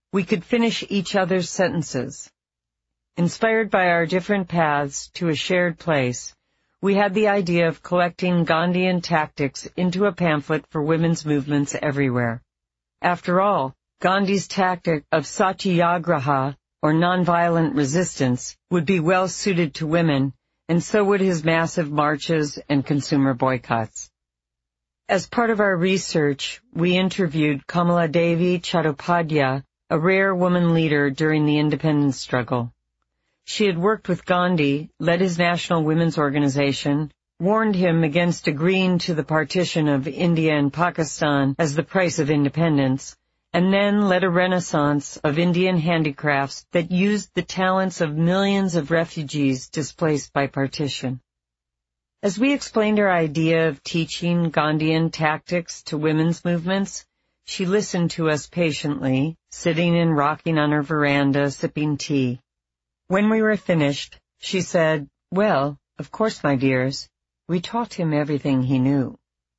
We could finish each other's sentences. Inspired by our different paths to a shared place, we had the idea of collecting Gandhian tactics into a pamphlet for women's movements everywhere. After all, Gandhi's tactic of satyagraha, or nonviolent resistance, would be well suited to women, and so would his massive marches and consumer boycotts. As part of our research, we interviewed Kamaladevi Chattopadhyay, a rare woman leader during the independence struggle. She had worked with Gandhi, led his national women's organization, warned him against agreeing to the partition of India and Pakistan as the price of independence, and then led a renaissance of Indian handicrafts that used the talents of millions of refugees displaced by partition. As we explained our idea of teaching Gandhian tactics to women's movements, she listened to us patiently, sitting and rocking on her veranda, sipping tea. When we were finished, she said, "Well, of course, my dears, we taught him everything he knew."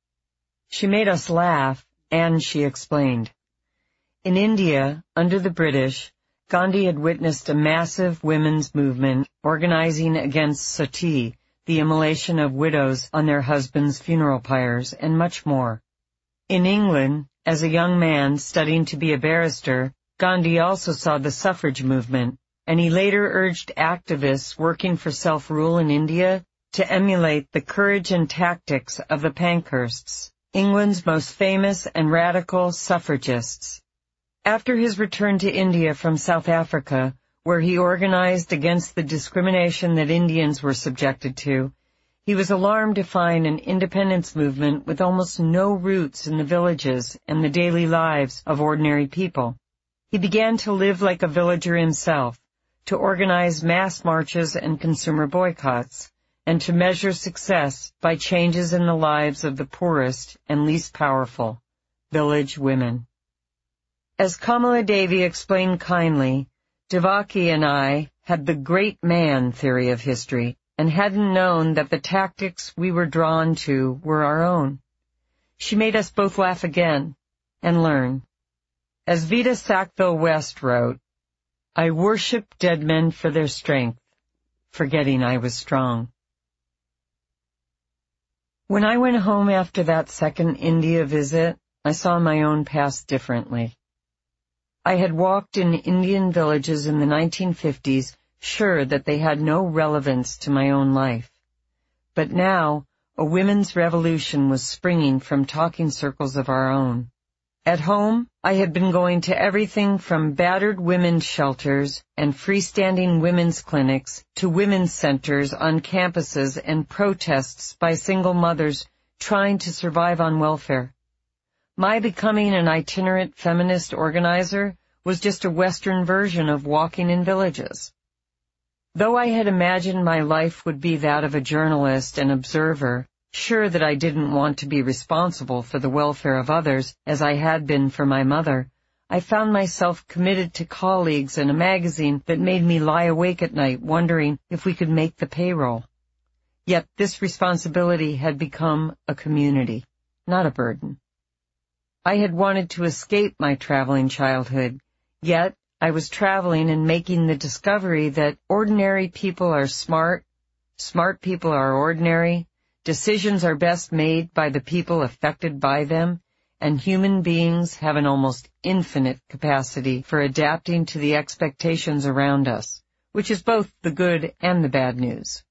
She made us laugh, and she explained. In India, under the British, Gandhi had witnessed a massive women's movement organizing against sati, the immolation of widows on their husbands' funeral pyres, and much more. In England, as a young man studying to be a barrister, Gandhi also saw the suffrage movement, and he later urged activists working for self-rule in India to emulate the courage and tactics of the Pankhursts, England's most famous and radical suffragists. After his return to India from South Africa, where he organized against the discrimination that Indians were subjected to, he was alarmed to find an independence movement with almost no roots in the villages and the daily lives of ordinary people. He began to live like a villager himself, to organize mass marches and consumer boycotts, and to measure success by changes in the lives of the poorest and least powerful, village women. As Kamaladevi explained kindly, Devaki and I had the great man theory of history and hadn't known that the tactics we were drawn to were our own. She made us both laugh again and learn. As Vita Sackville West wrote, "I worship dead men for their strength, forgetting I was strong." When I went home after that second India visit, I saw my own past differently. I had walked in Indian villages in the nineteen fifties, sure that they had no relevance to my own life. But now, a women's revolution was springing from talking circles of our own. At home, I had been going to everything from battered women's shelters and freestanding women's clinics to women's centers on campuses and protests by single mothers trying to survive on welfare. My becoming an itinerant feminist organizer was just a Western version of walking in villages. Though I had imagined my life would be that of a journalist and observer, sure that I didn't want to be responsible for the welfare of others as I had been for my mother, I found myself committed to colleagues and a magazine that made me lie awake at night wondering if we could make the payroll. Yet this responsibility had become a community, not a burden. I had wanted to escape my traveling childhood, yet I was traveling and making the discovery that ordinary people are smart, smart people are ordinary, decisions are best made by the people affected by them, and human beings have an almost infinite capacity for adapting to the expectations around us, which is both the good and the bad news.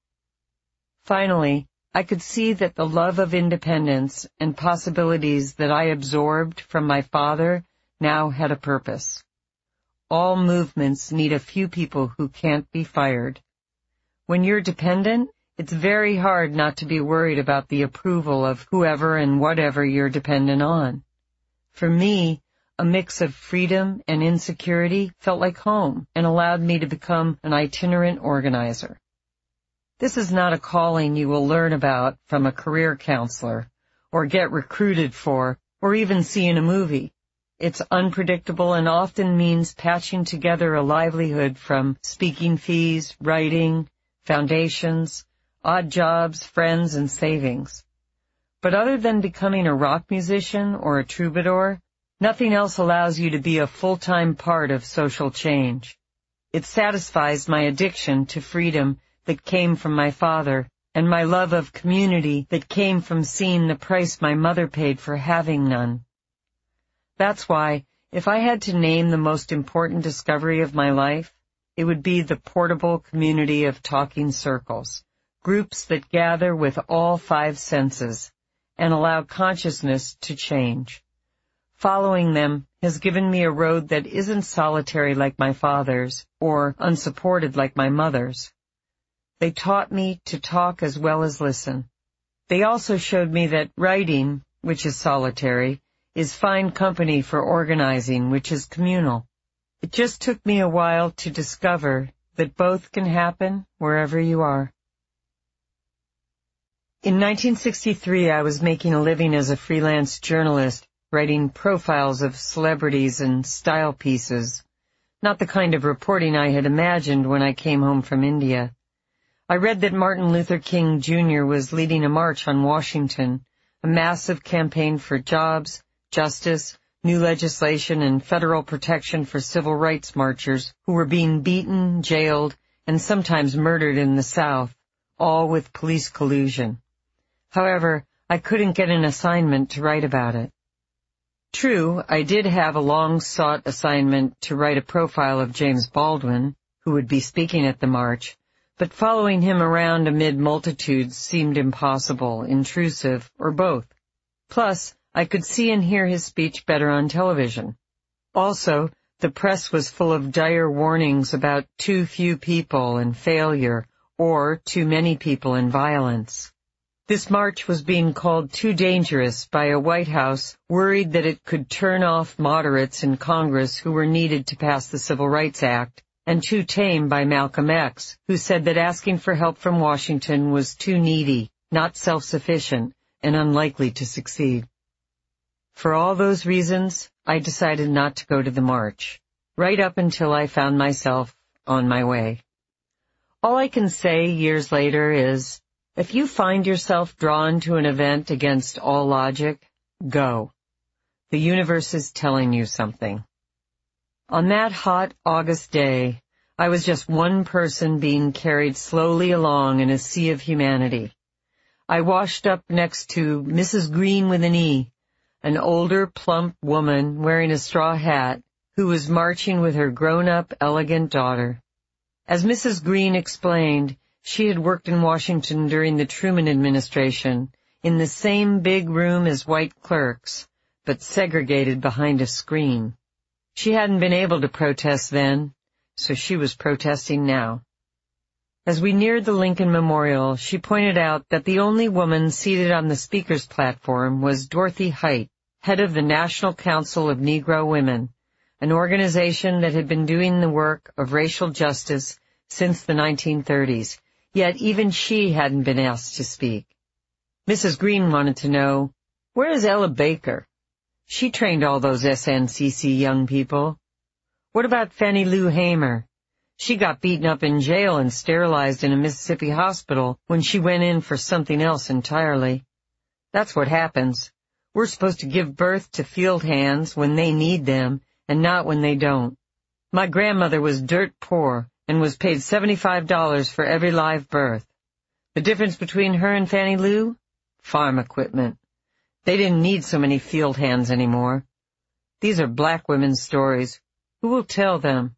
Finally, I could see that the love of independence and possibilities that I absorbed from my father now had a purpose. All movements need a few people who can't be fired. When you're dependent, it's very hard not to be worried about the approval of whoever and whatever you're dependent on. For me, a mix of freedom and insecurity felt like home and allowed me to become an itinerant organizer. This is not a calling you will learn about from a career counselor, or get recruited for, or even see in a movie. It's unpredictable and often means patching together a livelihood from speaking fees, writing, foundations, odd jobs, friends, and savings. But other than becoming a rock musician or a troubadour, Nothing else allows you to be a full-time part of social change. It satisfies my addiction to freedom that came from my father, and my love of community that came from seeing the price my mother paid for having none. That's why, if I had to name the most important discovery of my life, it would be the portable community of talking circles, groups that gather with all five senses and allow consciousness to change. Following them has given me a road that isn't solitary like my father's or unsupported like my mother's. They taught me to talk as well as listen. They also showed me that writing, which is solitary, is fine company for organizing, which is communal. It just took me a while to discover that both can happen wherever you are. In nineteen sixty-three, I was making a living as a freelance journalist, writing profiles of celebrities and style pieces, not the kind of reporting I had imagined when I came home from India. I read that Martin Luther King Junior was leading a march on Washington, a massive campaign for jobs, justice, new legislation, and federal protection for civil rights marchers who were being beaten, jailed, and sometimes murdered in the South, all with police collusion. However, I couldn't get an assignment to write about it. True, I did have a long-sought assignment to write a profile of James Baldwin, who would be speaking at the march, but following him around amid multitudes seemed impossible, intrusive, or both. Plus, I could see and hear his speech better on television. Also, the press was full of dire warnings about too few people and failure, or too many people and violence. This march was being called too dangerous by a White House worried that it could turn off moderates in Congress who were needed to pass the Civil Rights Act, and too tame by Malcolm X, who said that asking for help from Washington was too needy, not self-sufficient, and unlikely to succeed. For all those reasons, I decided not to go to the march, right up until I found myself on my way. All I can say years later is, if you find yourself drawn to an event against all logic, go. The universe is telling you something. On that hot August day, I was just one person being carried slowly along in a sea of humanity. I washed up next to Missus Green with an E, an older, plump woman wearing a straw hat who was marching with her grown-up, elegant daughter. As Missus Green explained, she had worked in Washington during the Truman administration, in the same big room as white clerks, but segregated behind a screen. She hadn't been able to protest then, so she was protesting now. As we neared the Lincoln Memorial, she pointed out that the only woman seated on the speaker's platform was Dorothy Height, head of the National Council of Negro Women, an organization that had been doing the work of racial justice since the nineteen thirties, yet even she hadn't been asked to speak. Missus Green wanted to know, where is Ella Baker? She trained all those S N C C young people. What about Fannie Lou Hamer? She got beaten up in jail and sterilized in a Mississippi hospital when she went in for something else entirely. That's what happens. We're supposed to give birth to field hands when they need them and not when they don't. My grandmother was dirt poor and was paid seventy-five dollars for every live birth. The difference between her and Fannie Lou? Farm equipment. They didn't need so many field hands anymore. These are black women's stories. Who will tell them?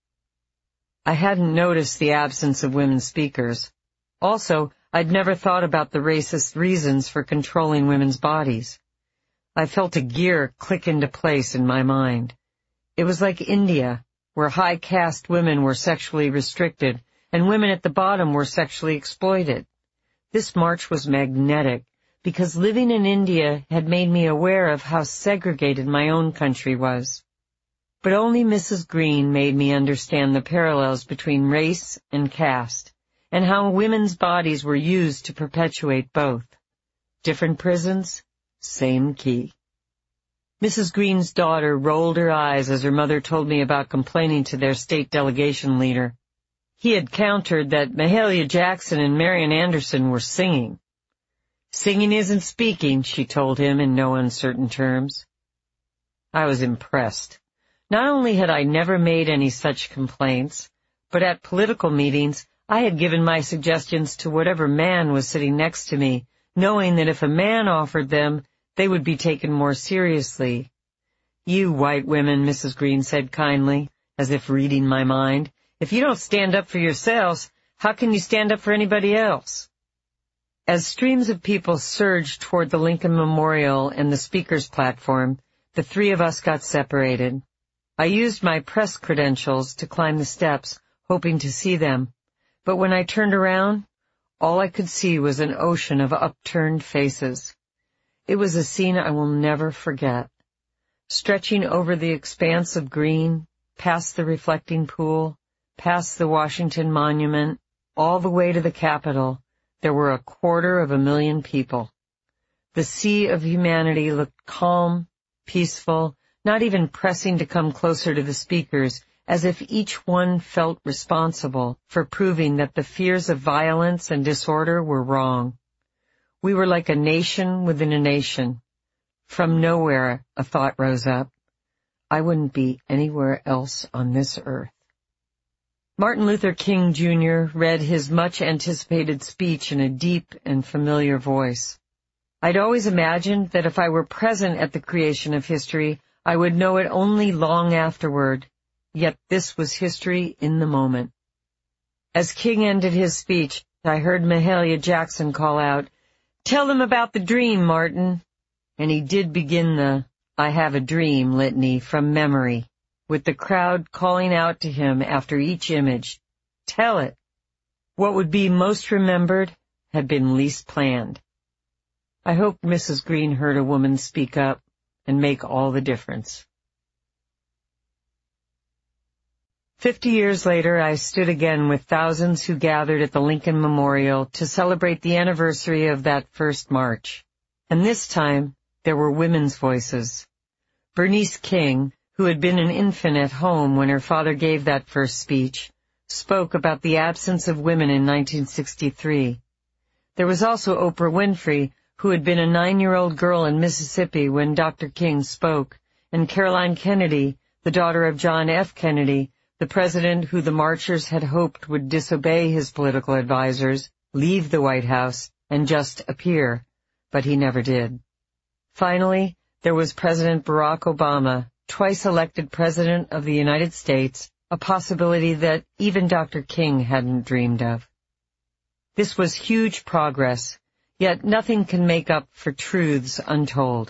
I hadn't noticed the absence of women speakers. Also, I'd never thought about the racist reasons for controlling women's bodies. I felt a gear click into place in my mind. It was like India, where high-caste women were sexually restricted and women at the bottom were sexually exploited. This march was magnetic, because living in India had made me aware of how segregated my own country was. But only Missus Green made me understand the parallels between race and caste, and how women's bodies were used to perpetuate both. Different prisons, same key. Missus Green's daughter rolled her eyes as her mother told me about complaining to their state delegation leader. He had countered that Mahalia Jackson and Marian Anderson were singing. Singing isn't speaking, she told him in no uncertain terms. I was impressed. Not only had I never made any such complaints, but at political meetings I had given my suggestions to whatever man was sitting next to me, knowing that if a man offered them, they would be taken more seriously. You white women, Missus Green said kindly, as if reading my mind, if you don't stand up for yourselves, how can you stand up for anybody else? As streams of people surged toward the Lincoln Memorial and the speaker's platform, the three of us got separated. I used my press credentials to climb the steps, hoping to see them. But when I turned around, all I could see was an ocean of upturned faces. It was a scene I will never forget. Stretching over the expanse of green, past the reflecting pool, past the Washington Monument, all the way to the Capitol, there were a quarter of a million people. The sea of humanity looked calm, peaceful, not even pressing to come closer to the speakers, as if each one felt responsible for proving that the fears of violence and disorder were wrong. We were like a nation within a nation. From nowhere, a thought rose up. I wouldn't be anywhere else on this earth. Martin Luther King Junior read his much-anticipated speech in a deep and familiar voice. I'd always imagined that if I were present at the creation of history, I would know it only long afterward. Yet this was history in the moment. As King ended his speech, I heard Mahalia Jackson call out, "Tell them about the dream, Martin." And he did begin the "I Have a Dream" litany from memory, with the crowd calling out to him after each image, "Tell it." What would be most remembered had been least planned. I hoped Missus Green heard a woman speak up and make all the difference. Fifty years later, I stood again with thousands who gathered at the Lincoln Memorial to celebrate the anniversary of that first march. And this time, there were women's voices. Bernice King, who had been an infant at home when her father gave that first speech, spoke about the absence of women in nineteen sixty-three. There was also Oprah Winfrey, who had been a nine-year-old girl in Mississippi when Doctor King spoke, and Caroline Kennedy, the daughter of John F. Kennedy, the president who the marchers had hoped would disobey his political advisers, leave the White House, and just appear, but he never did. Finally, there was President Barack Obama, twice elected President of the United States, a possibility that even Doctor King hadn't dreamed of. This was huge progress, yet nothing can make up for truths untold.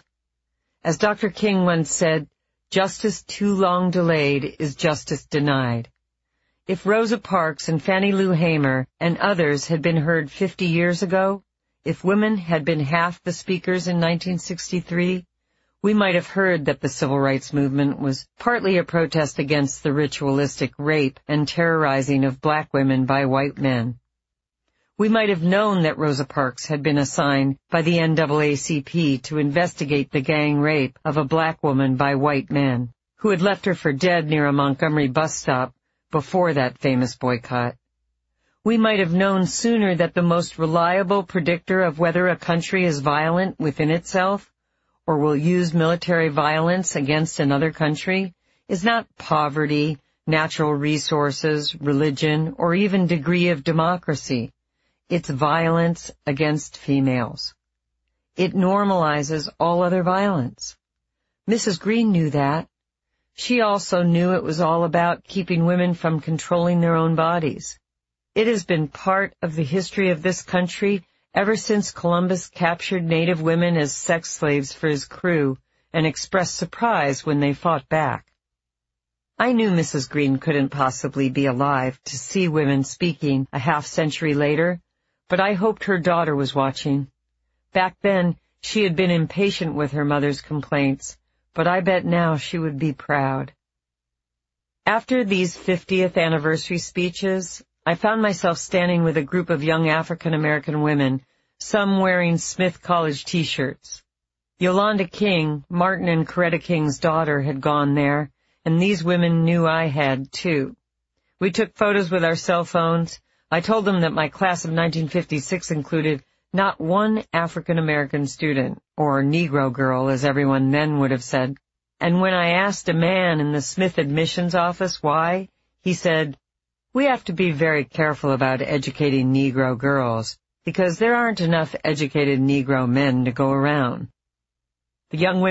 As Doctor King once said, justice too long delayed is justice denied. If Rosa Parks and Fannie Lou Hamer and others had been heard fifty years ago, if women had been half the speakers in nineteen sixty-three, we might have heard that the civil rights movement was partly a protest against the ritualistic rape and terrorizing of black women by white men. We might have known that Rosa Parks had been assigned by the N double A C P to investigate the gang rape of a black woman by white men, who had left her for dead near a Montgomery bus stop before that famous boycott. We might have known sooner that the most reliable predictor of whether a country is violent within itself or will use military violence against another country is not poverty, natural resources, religion, or even degree of democracy. It's violence against females. It normalizes all other violence. Missus Green knew that. She also knew it was all about keeping women from controlling their own bodies. It has been part of the history of this country ever since Columbus captured Native women as sex slaves for his crew and expressed surprise when they fought back. I knew Missus Green couldn't possibly be alive to see women speaking a half century later, but I hoped her daughter was watching. Back then, she had been impatient with her mother's complaints, but I bet now she would be proud. After these fiftieth anniversary speeches, I found myself standing with a group of young African-American women, some wearing Smith College T-shirts. Yolanda King, Martin and Coretta King's daughter, had gone there, and these women knew I had, too. We took photos with our cell phones. I told them that my class of nineteen fifty-six included not one African-American student, or Negro girl, as everyone then would have said. And when I asked a man in the Smith admissions office why, he said, "We have to be very careful about educating Negro girls, because there aren't enough educated Negro men to go around." The young women